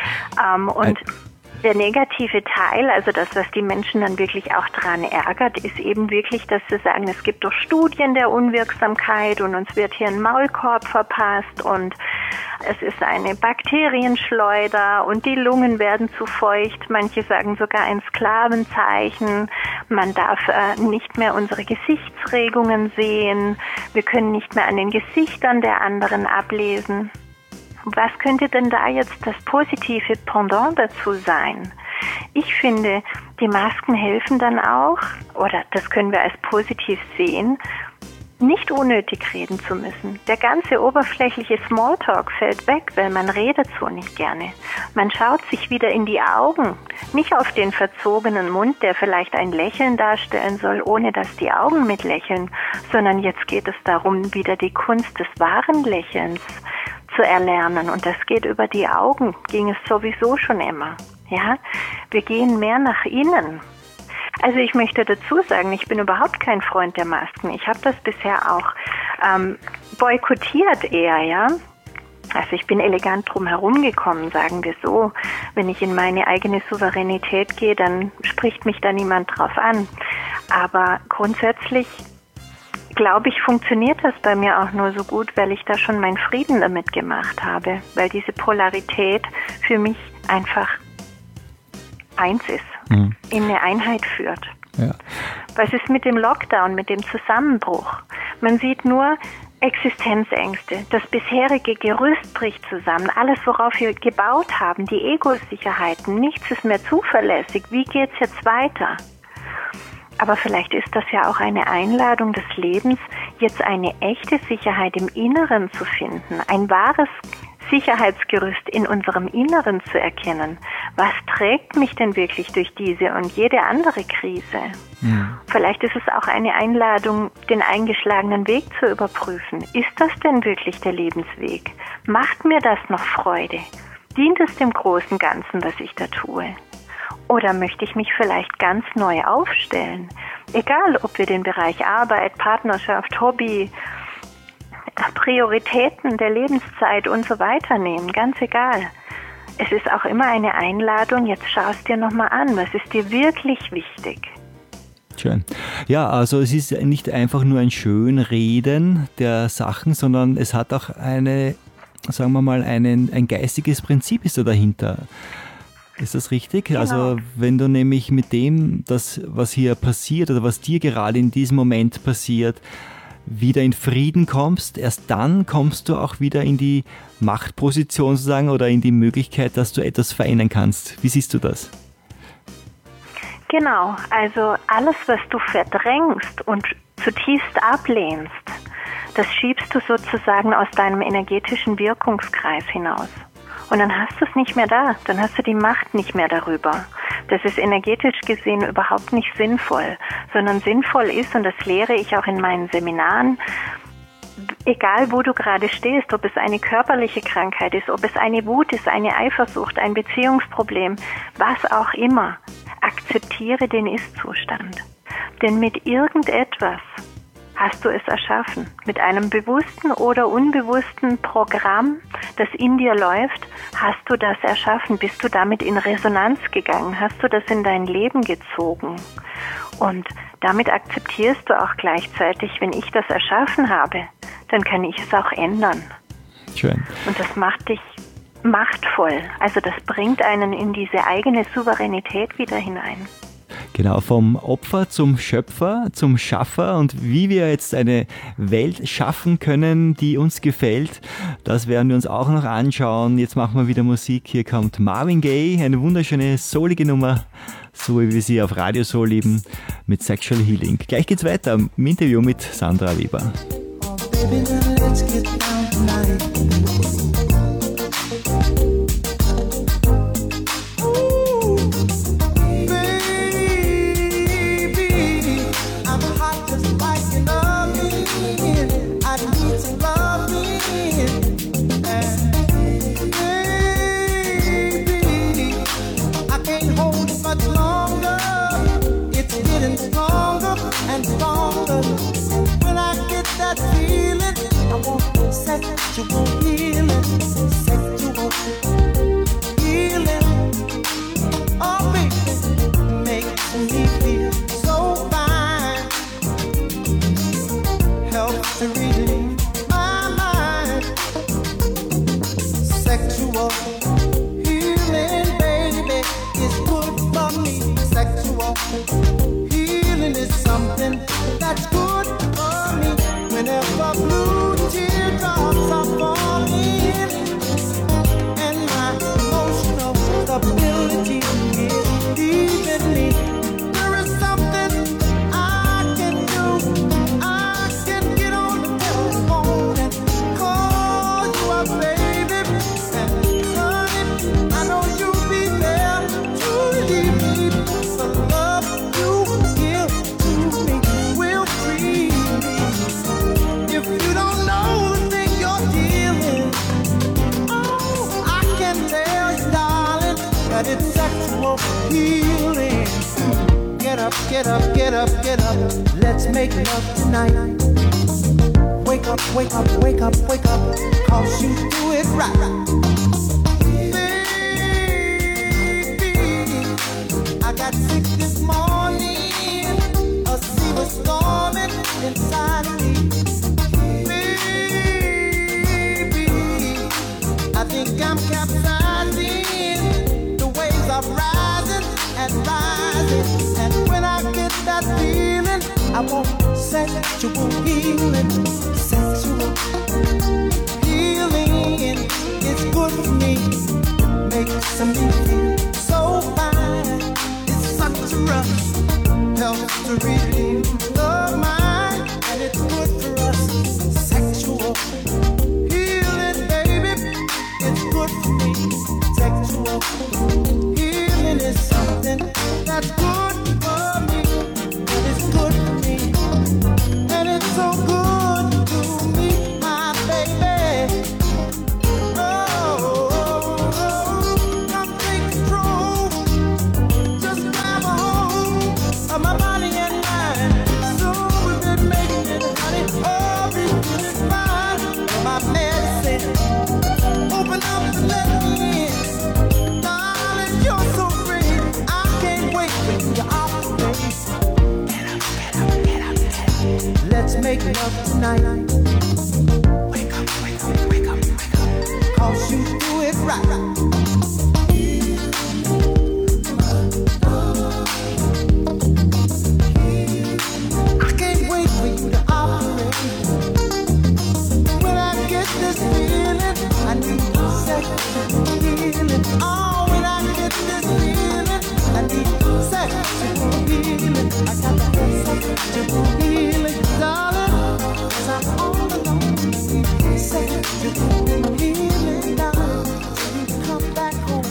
Speaker 3: Und der negative Teil, also das, was die Menschen dann wirklich auch daran ärgert, ist eben wirklich, dass sie sagen, es gibt doch Studien der Unwirksamkeit und uns wird hier ein Maulkorb verpasst und es ist eine Bakterienschleuder und die Lungen werden zu feucht. Manche sagen sogar ein Sklavenzeichen. Man darf nicht mehr unsere Gesichtsregungen sehen. Wir können nicht mehr an den Gesichtern der anderen ablesen. Was könnte denn da jetzt das positive Pendant dazu sein? Ich finde, die Masken helfen dann auch, oder das können wir als positiv sehen, nicht unnötig reden zu müssen. Der ganze oberflächliche Smalltalk fällt weg, weil man redet so nicht gerne. Man schaut sich wieder in die Augen, nicht auf den verzogenen Mund, der vielleicht ein Lächeln darstellen soll, ohne dass die Augen mitlächeln, sondern jetzt geht es darum, wieder die Kunst des wahren Lächelns zu erlernen. Und das geht über die Augen, ging es sowieso schon immer. Ja, wir gehen mehr nach innen. Also ich möchte dazu sagen, ich bin überhaupt kein Freund der Masken. Ich habe das bisher auch boykottiert eher, ja. Also ich bin elegant drum herum gekommen, sagen wir so. Wenn ich in meine eigene Souveränität gehe, dann spricht mich da niemand drauf an. Aber grundsätzlich, glaube ich, funktioniert das bei mir auch nur so gut, weil ich da schon meinen Frieden damit gemacht habe. Weil diese Polarität für mich einfach eins ist, in eine Einheit führt.
Speaker 2: Ja.
Speaker 3: Was ist mit dem Lockdown, mit dem Zusammenbruch? Man sieht nur Existenzängste. Das bisherige Gerüst bricht zusammen. Alles, worauf wir gebaut haben, die Ego-Sicherheiten, nichts ist mehr zuverlässig. Wie geht's jetzt weiter? Aber vielleicht ist das ja auch eine Einladung des Lebens, jetzt eine echte Sicherheit im Inneren zu finden, ein wahres Sicherheitsgerüst in unserem Inneren zu erkennen. Was trägt mich denn wirklich durch diese und jede andere Krise? Vielleicht ist es auch eine Einladung, den eingeschlagenen Weg zu überprüfen. Ist das denn wirklich der Lebensweg? Macht mir das noch Freude? Dient es dem großen Ganzen, was ich da tue? Oder möchte ich mich vielleicht ganz neu aufstellen? Egal, ob wir den Bereich Arbeit, Partnerschaft, Hobby, Prioritäten der Lebenszeit und so weiter nehmen, ganz egal. Es ist auch immer eine Einladung, jetzt schau es dir nochmal an, was ist dir wirklich wichtig?
Speaker 2: Schön. Ja, also es ist nicht einfach nur ein Schönreden der Sachen, sondern es hat auch eine, sagen wir mal, ein geistiges Prinzip ist da dahinter. Ist das richtig?
Speaker 3: Genau.
Speaker 2: Also wenn du nämlich mit dem, das, was hier passiert oder was dir gerade in diesem Moment passiert, wieder in Frieden kommst, erst dann kommst du auch wieder in die Machtposition sozusagen oder in die Möglichkeit, dass du etwas verändern kannst. Wie siehst du das?
Speaker 3: Genau, also alles, was du verdrängst und zutiefst ablehnst, das schiebst du sozusagen aus deinem energetischen Wirkungskreis hinaus. Und dann hast du es nicht mehr da, dann hast du die Macht nicht mehr darüber. Das ist energetisch gesehen überhaupt nicht sinnvoll, sondern sinnvoll ist, und das lehre ich auch in meinen Seminaren, egal wo du gerade stehst, ob es eine körperliche Krankheit ist, ob es eine Wut ist, eine Eifersucht, ein Beziehungsproblem, was auch immer, akzeptiere den Ist-Zustand. Denn mit irgendetwas hast du es erschaffen. Mit einem bewussten oder unbewussten Programm, das in dir läuft, hast du das erschaffen. Bist du damit in Resonanz gegangen? Hast du das in dein Leben gezogen? Und damit akzeptierst du auch gleichzeitig, wenn ich das erschaffen habe, dann kann ich es auch ändern.
Speaker 2: Schön.
Speaker 3: Und das macht dich machtvoll. Also das bringt einen in diese eigene Souveränität wieder hinein.
Speaker 2: Genau, vom Opfer zum Schöpfer, zum Schaffer und wie wir jetzt eine Welt schaffen können, die uns gefällt, das werden wir uns auch noch anschauen. Jetzt machen wir wieder Musik. Hier kommt Marvin Gaye, eine wunderschöne, soulige Nummer, so wie wir sie auf Radio Soul lieben, mit Sexual Healing. Gleich geht's weiter im Interview mit Sandra Weber.
Speaker 5: Oh, baby, then let's get down tonight. Sexual healing, sexual healing. Oh, baby, makes me feel so fine. Helps to relieve my mind. Sexual healing, baby, is good for me. Sexual healing is something that's good for me. Whenever blue teardrops are falling and my emotional stability is leaving me, there is something I can do. I can get on the telephone and call you up, baby, and honey, I know you'll be there to relieve me. The love you give to me will free me. If you don't know the thing you're dealing, oh, I can tell you, darling, that it's sexual healing. Get up, get up, get up, get up. Let's make love tonight. Wake up, wake up, wake up, wake up, 'cause you do it right. Baby, I got sick this morning. A sea was storming inside of me. I think I'm capsizing. The waves are rising and rising. And when I get that feeling, I want sexual healing. Sexual healing is good for me. Makes me feel so fine. It's such a rush. helps to relieve the mind, and it's good for us. Sexual healing, baby, it's good for me. Sexual healing is something that's good for me, and it's good for me, and it's so good to me, my baby. Oh, come take control, just grab a hold of my body and mind. So we've been making it, honey, oh, we feel it fine. My medicine, open up and let me in. Darling, you're so great, I can't wait when you're operate. Get up. Let's make love tonight. Wake up, wake up, wake up, wake up. 'Cause you do it right. I can't wait for you to operate. When I get this feeling, I need sexual healing. Oh, when I get this feeling, I need sexual healing. I got to have sexual healing, darling. 'Cause I'm all alone. I need sexual healing, darling. Till you come back home.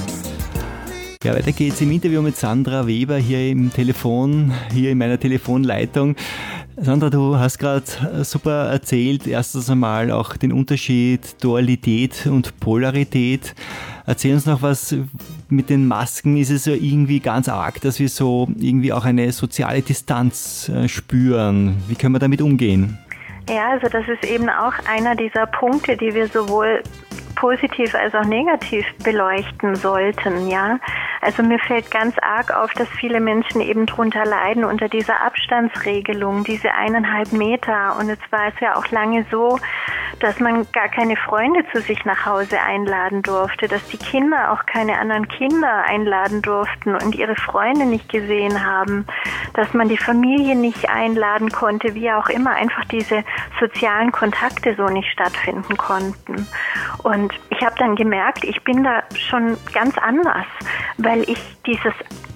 Speaker 2: Ja, weiter geht's im Interview mit Sandra Weber hier im Telefon, hier in meiner Telefonleitung. Sandra, du hast gerade super erzählt, erstens einmal auch den Unterschied Dualität und Polarität. Erzähl uns noch was mit den Masken. Ist es so irgendwie ganz arg, dass wir so irgendwie auch eine soziale Distanz spüren? Wie können wir damit umgehen?
Speaker 3: Ja, also das ist eben auch einer dieser Punkte, die wir sowohl positiv als auch negativ beleuchten sollten, ja. Also mir fällt ganz arg auf, dass viele Menschen eben drunter leiden unter dieser Abstandsregelung, diese 1,5 Meter. Und es war es ja auch lange so, dass man gar keine Freunde zu sich nach Hause einladen durfte, dass die Kinder auch keine anderen Kinder einladen durften und ihre Freunde nicht gesehen haben, dass man die Familie nicht einladen konnte, wie auch immer, einfach diese sozialen Kontakte so nicht stattfinden konnten. Und ich habe dann gemerkt, ich bin da schon ganz anders, weil ich dieses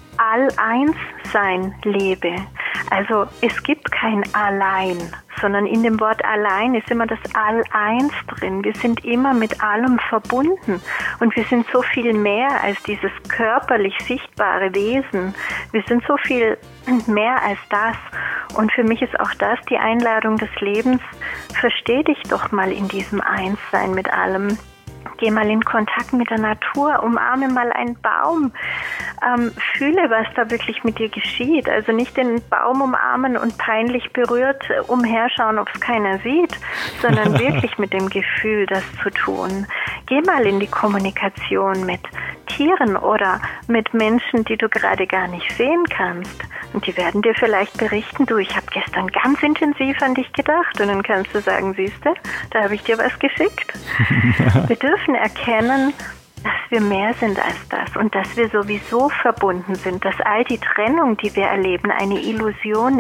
Speaker 3: All-Eins-Sein lebe. Also es gibt kein Allein, sondern in dem Wort Allein ist immer das All-Eins drin. Wir sind immer mit allem verbunden und wir sind so viel mehr als dieses körperlich sichtbare Wesen. Wir sind so viel mehr als das. Und für mich ist auch das die Einladung des Lebens. Versteh dich doch mal in diesem Einssein mit allem. Geh mal in Kontakt mit der Natur, umarme mal einen Baum, fühle, was da wirklich mit dir geschieht. Also nicht den Baum umarmen und peinlich berührt umherschauen, ob es keiner sieht, sondern wirklich mit dem Gefühl, das zu tun. Geh mal in die Kommunikation mit Tieren oder mit Menschen, die du gerade gar nicht sehen kannst. Und die werden dir vielleicht berichten, du, ich habe gestern ganz intensiv an dich gedacht. Und dann kannst du sagen, siehste, da habe ich dir was geschickt. Wir dürfen erkennen, dass wir mehr sind als das und dass wir sowieso verbunden sind, dass all die Trennung, die wir erleben, eine Illusion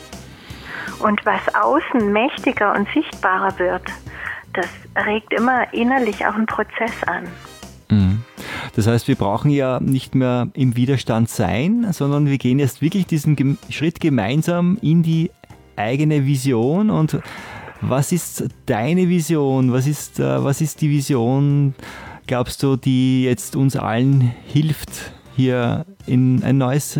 Speaker 3: ist. Und was außen mächtiger und sichtbarer wird, das regt immer innerlich auch einen Prozess an.
Speaker 2: Das heißt, wir brauchen ja nicht mehr im Widerstand sein, sondern wir gehen jetzt wirklich diesen Schritt gemeinsam in die eigene Vision. Und was ist deine Vision? Was ist die Vision, glaubst du, die jetzt uns allen hilft, hier in ein neues,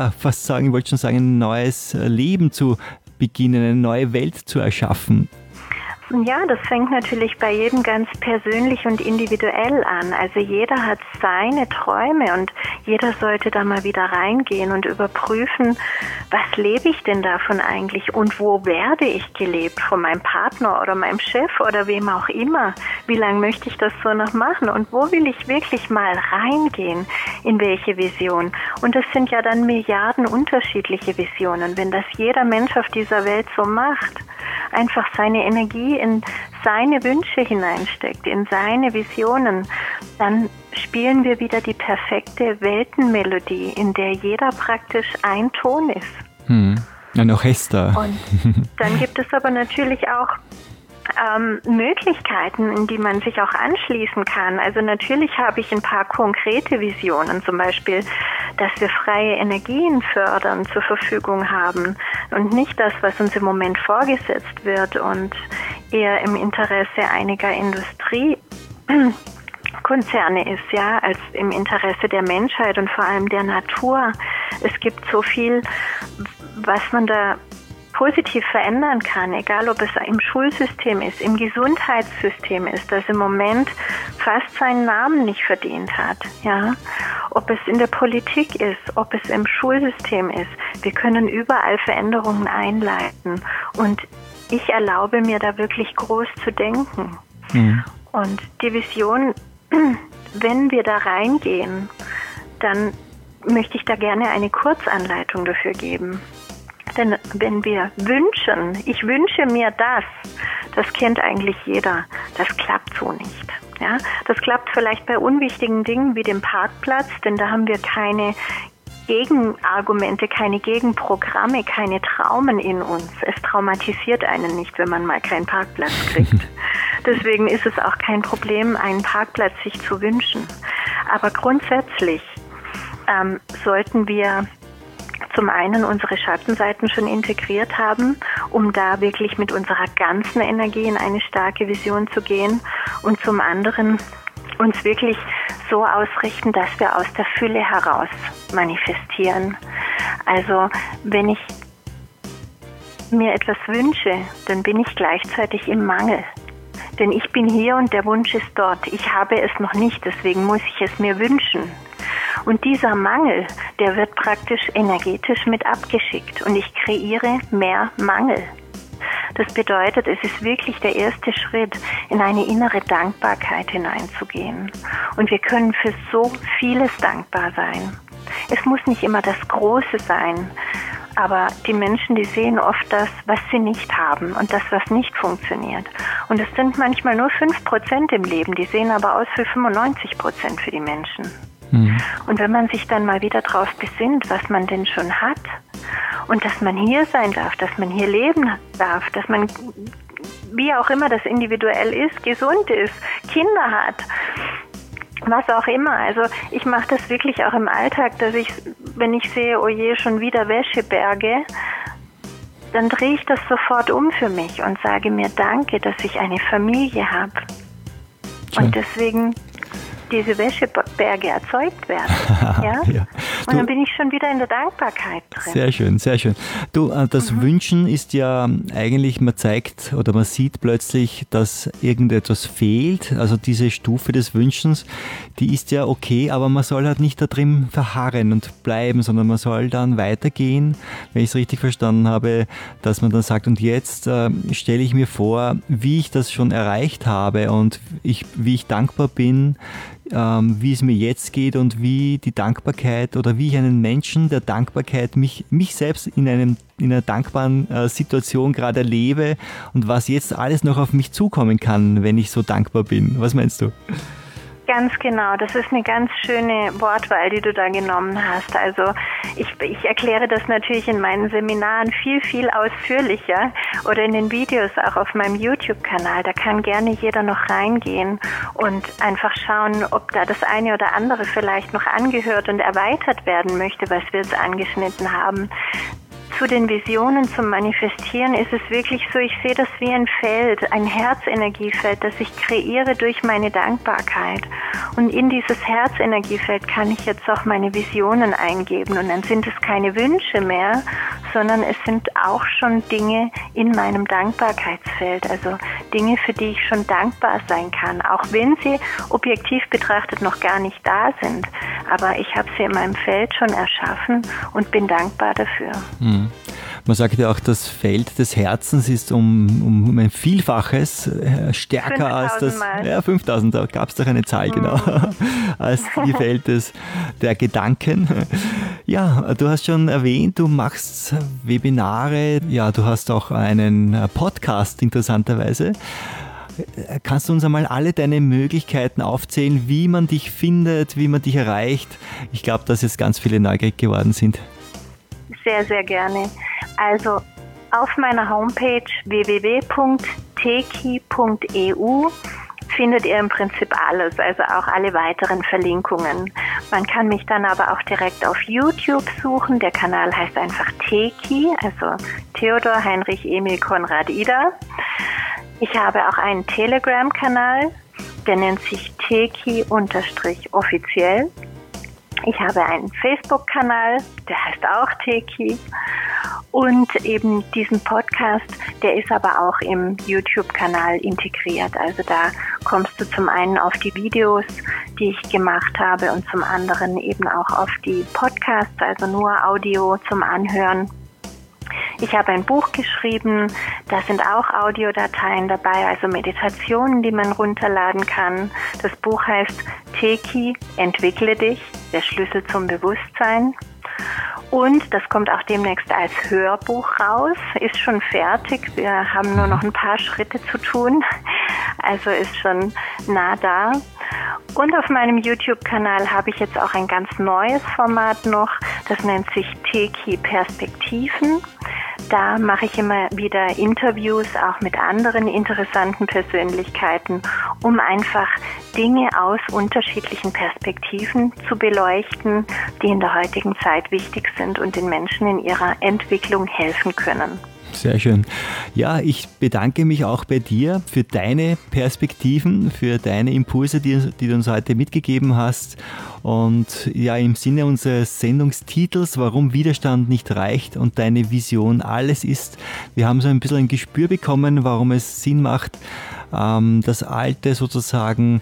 Speaker 2: ein neues Leben zu beginnen, eine neue Welt zu erschaffen?
Speaker 3: Ja, das fängt natürlich bei jedem ganz persönlich und individuell an. Also jeder hat seine Träume und jeder sollte da mal wieder reingehen und überprüfen, was lebe ich denn davon eigentlich und wo werde ich gelebt? Von meinem Partner oder meinem Chef oder wem auch immer? Wie lange möchte ich das so noch machen? Und wo will ich wirklich mal reingehen? In welche Vision? Und das sind ja dann Milliarden unterschiedliche Visionen. Wenn das jeder Mensch auf dieser Welt so macht, einfach seine Energie in seine Wünsche hineinsteckt, in seine Visionen, dann spielen wir wieder die perfekte Weltenmelodie, in der jeder praktisch ein Ton ist.
Speaker 2: Ein Orchester.
Speaker 3: Und dann gibt es aber natürlich auch Möglichkeiten, in die man sich auch anschließen kann. Also natürlich habe ich ein paar konkrete Visionen, zum Beispiel, dass wir freie Energien fördern, zur Verfügung haben und nicht das, was uns im Moment vorgesetzt wird und eher im Interesse einiger Industriekonzerne ist, ja, als im Interesse der Menschheit und vor allem der Natur. Es gibt so viel, was man da positiv verändern kann, egal ob es im Schulsystem ist, im Gesundheitssystem ist, das im Moment fast seinen Namen nicht verdient hat, ja. Ob es in der Politik ist, ob es im Schulsystem ist. Wir können überall Veränderungen einleiten und ich erlaube mir da wirklich groß zu denken. Mhm. Und die Vision, wenn wir da reingehen, dann möchte ich da gerne eine Kurzanleitung dafür geben. Denn wenn wir wünschen, ich wünsche mir das kennt eigentlich jeder, das klappt so nicht. Ja? Das klappt vielleicht bei unwichtigen Dingen wie dem Parkplatz, denn da haben wir keine Gegenargumente, keine Gegenprogramme, keine Traumen in uns. Es traumatisiert einen nicht, wenn man mal keinen Parkplatz kriegt. Deswegen ist es auch kein Problem, einen Parkplatz sich zu wünschen. Aber grundsätzlich sollten wir zum einen unsere Schattenseiten schon integriert haben, um da wirklich mit unserer ganzen Energie in eine starke Vision zu gehen und zum anderen uns wirklich so ausrichten, dass wir aus der Fülle heraus manifestieren. Also wenn ich mir etwas wünsche, dann bin ich gleichzeitig im Mangel. Denn ich bin hier und der Wunsch ist dort. Ich habe es noch nicht, deswegen muss ich es mir wünschen. Und dieser Mangel, der wird praktisch energetisch mit abgeschickt und ich kreiere mehr Mangel. Das bedeutet, es ist wirklich der erste Schritt, in eine innere Dankbarkeit hineinzugehen. Und wir können für so vieles dankbar sein. Es muss nicht immer das Große sein, aber die Menschen, die sehen oft das, was sie nicht haben und das, was nicht funktioniert. Und es sind manchmal nur 5% im Leben, die sehen aber aus für 95% für die Menschen. Und wenn man sich dann mal wieder drauf besinnt, was man denn schon hat und dass man hier sein darf, dass man hier leben darf, dass man, wie auch immer das individuell ist, gesund ist, Kinder hat, was auch immer. Also ich mache das wirklich auch im Alltag, dass ich, wenn ich sehe, oh je, schon wieder Wäscheberge, dann drehe ich das sofort um für mich und sage mir Danke, dass ich eine Familie habe. Und deswegen diese Wäscheberge erzeugt werden. Ja? Ja. Und dann bin ich schon wieder in der Dankbarkeit drin.
Speaker 2: Sehr schön, sehr schön. Du, das Wünschen ist ja eigentlich, man zeigt oder man sieht plötzlich, dass irgendetwas fehlt. Also diese Stufe des Wünschens, die ist ja okay, aber man soll halt nicht da drin verharren und bleiben, sondern man soll dann weitergehen, wenn ich es richtig verstanden habe, dass man dann sagt, und jetzt stelle ich mir vor, wie ich das schon erreicht habe und wie ich dankbar bin, wie es mir jetzt geht und wie die Dankbarkeit oder wie ich einen Menschen der Dankbarkeit mich selbst in einer dankbaren Situation gerade erlebe und was jetzt alles noch auf mich zukommen kann, wenn ich so dankbar bin. Was meinst du?
Speaker 3: Ganz genau, das ist eine ganz schöne Wortwahl, die du da genommen hast. Also ich erkläre das natürlich in meinen Seminaren viel, viel ausführlicher oder in den Videos auch auf meinem YouTube-Kanal. Da kann gerne jeder noch reingehen und einfach schauen, ob da das eine oder andere vielleicht noch angehört und erweitert werden möchte, was wir jetzt angeschnitten haben. Zu den Visionen zum Manifestieren ist es wirklich so, ich sehe das wie ein Feld, ein Herzenergiefeld, das ich kreiere durch meine Dankbarkeit. Und in dieses Herzenergiefeld kann ich jetzt auch meine Visionen eingeben. Und dann sind es keine Wünsche mehr, sondern es sind auch schon Dinge in meinem Dankbarkeitsfeld. Also Dinge, für die ich schon dankbar sein kann, auch wenn sie objektiv betrachtet noch gar nicht da sind. Aber ich habe sie in meinem Feld schon erschaffen und bin dankbar dafür.
Speaker 2: Man sagt ja auch, das Feld des Herzens ist um ein Vielfaches stärker als das. Ja, 5000, da gab es doch eine Zahl, genau, als die Feld der Gedanken. Ja, du hast schon erwähnt, du machst Webinare, ja, du hast auch einen Podcast, interessanterweise. Kannst du uns einmal alle deine Möglichkeiten aufzählen, wie man dich findet, wie man dich erreicht? Ich glaube, dass jetzt ganz viele neugierig geworden sind.
Speaker 3: Sehr, sehr gerne. Also auf meiner Homepage www.theresa-hendricks.at teki.eu findet ihr im Prinzip alles, also auch alle weiteren Verlinkungen. Man kann mich dann aber auch direkt auf YouTube suchen. Der Kanal heißt einfach Teki, also Theodor, Heinrich, Emil, Konrad, Ida. Ich habe auch einen Telegram-Kanal, der nennt sich Teki_offiziell. Ich habe einen Facebook-Kanal, der heißt auch Teki. Und eben diesen Podcast, der ist aber auch im YouTube-Kanal integriert. Also da kommst du zum einen auf die Videos, die ich gemacht habe, und zum anderen eben auch auf die Podcasts, also nur Audio zum Anhören. Ich habe ein Buch geschrieben, da sind auch Audiodateien dabei, also Meditationen, die man runterladen kann. Das Buch heißt Teki, entwickle dich, der Schlüssel zum Bewusstsein. Und das kommt auch demnächst als Hörbuch raus, ist schon fertig. Wir haben nur noch ein paar Schritte zu tun, also ist schon nah da. Und auf meinem YouTube-Kanal habe ich jetzt auch ein ganz neues Format noch, das nennt sich Teki Perspektiven. Da mache ich immer wieder Interviews, auch mit anderen interessanten Persönlichkeiten, um einfach Dinge aus unterschiedlichen Perspektiven zu beleuchten, die in der heutigen Zeit wichtig sind und den Menschen in ihrer Entwicklung helfen können.
Speaker 2: Sehr schön. Ja, ich bedanke mich auch bei dir für deine Perspektiven, für deine Impulse, die du uns heute mitgegeben hast. Und ja, im Sinne unseres Sendungstitels, warum Widerstand nicht reicht und deine Vision alles ist, wir haben so ein bisschen ein Gespür bekommen, warum es Sinn macht, das Alte sozusagen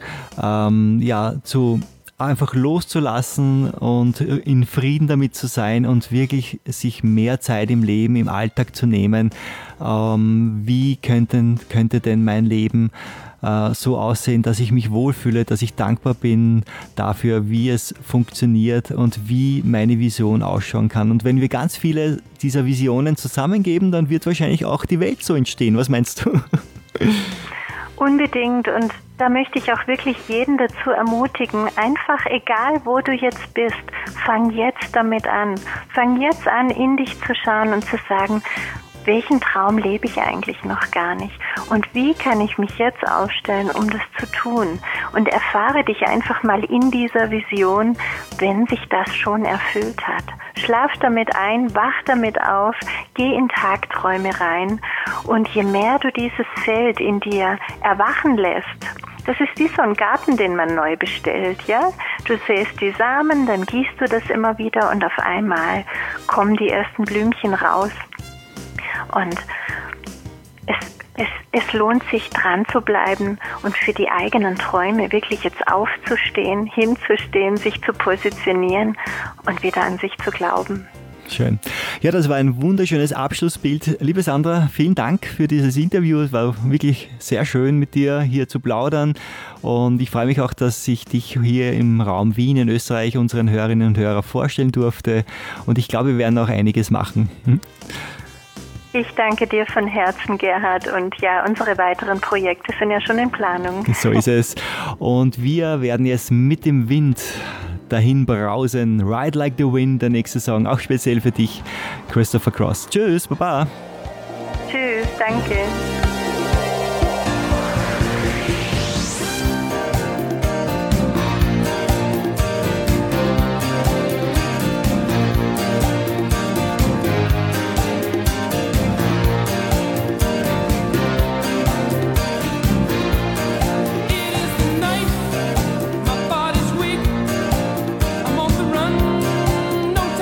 Speaker 2: einfach loszulassen und in Frieden damit zu sein und wirklich sich mehr Zeit im Leben, im Alltag zu nehmen. Wie könnte denn mein Leben so aussehen, dass ich mich wohlfühle, dass ich dankbar bin dafür, wie es funktioniert und wie meine Vision ausschauen kann. Und wenn wir ganz viele dieser Visionen zusammengeben, dann wird wahrscheinlich auch die Welt so entstehen. Was meinst du?
Speaker 3: Unbedingt, und da möchte ich auch wirklich jeden dazu ermutigen, einfach egal wo du jetzt bist, fang jetzt damit an. Fang jetzt an, in dich zu schauen und zu sagen, welchen Traum lebe ich eigentlich noch gar nicht? Und wie kann ich mich jetzt aufstellen, um das zu tun? Und erfahre dich einfach mal in dieser Vision, wenn sich das schon erfüllt hat. Schlaf damit ein, wach damit auf, geh in Tagträume rein. Und je mehr du dieses Feld in dir erwachen lässt, das ist wie so ein Garten, den man neu bestellt, ja? Du säst die Samen, dann gießt du das immer wieder und auf einmal kommen die ersten Blümchen raus. Und es lohnt sich, dran zu bleiben und für die eigenen Träume wirklich jetzt aufzustehen, hinzustehen, sich zu positionieren und wieder an sich zu glauben.
Speaker 2: Schön. Ja, das war ein wunderschönes Abschlussbild. Liebe Sandra, vielen Dank für dieses Interview. Es war wirklich sehr schön, mit dir hier zu plaudern. Und ich freue mich auch, dass ich dich hier im Raum Wien in Österreich unseren Hörerinnen und Hörern vorstellen durfte. Und ich glaube, wir werden auch einiges machen.
Speaker 3: Ich danke dir von Herzen, Gerhard. Und ja, unsere weiteren Projekte sind ja schon in Planung.
Speaker 2: So ist es. Und wir werden jetzt mit dem Wind dahin brausen. Ride Like the Wind, der nächste Song, auch speziell für dich, Christopher Cross. Tschüss, Baba.
Speaker 3: Tschüss, danke.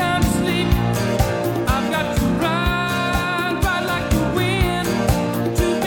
Speaker 4: To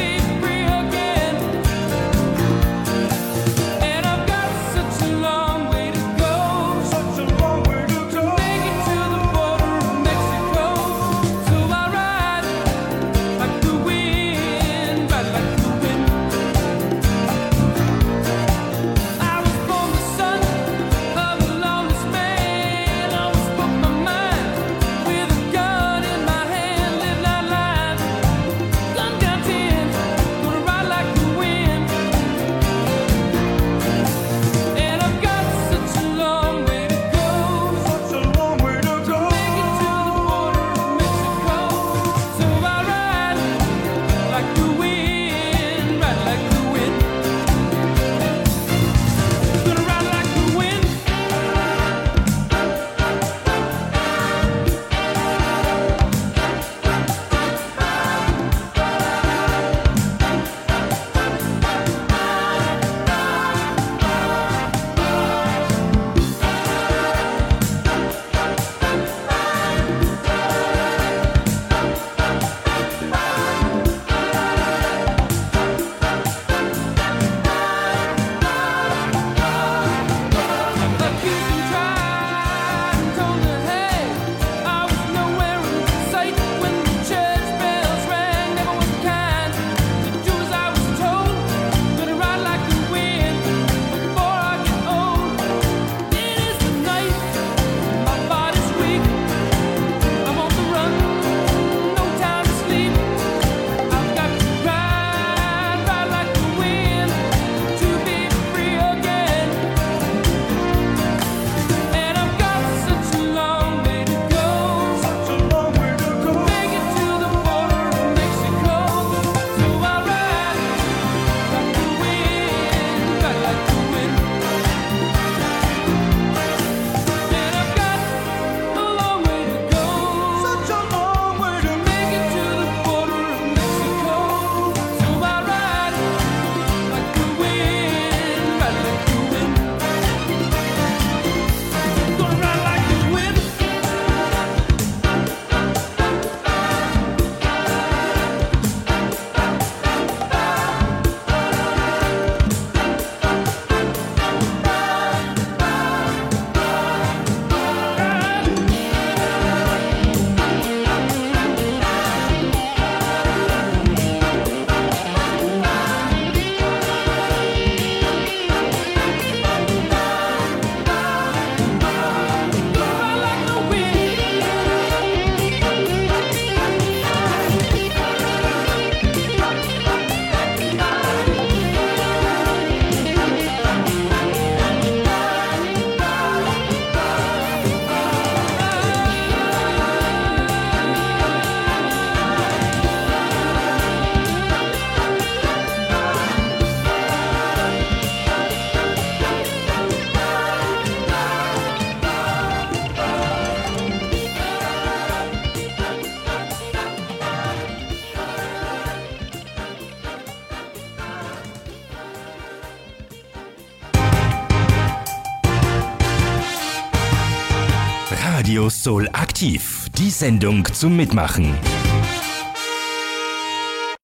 Speaker 1: Radio Soul aktiv, die Sendung zum Mitmachen.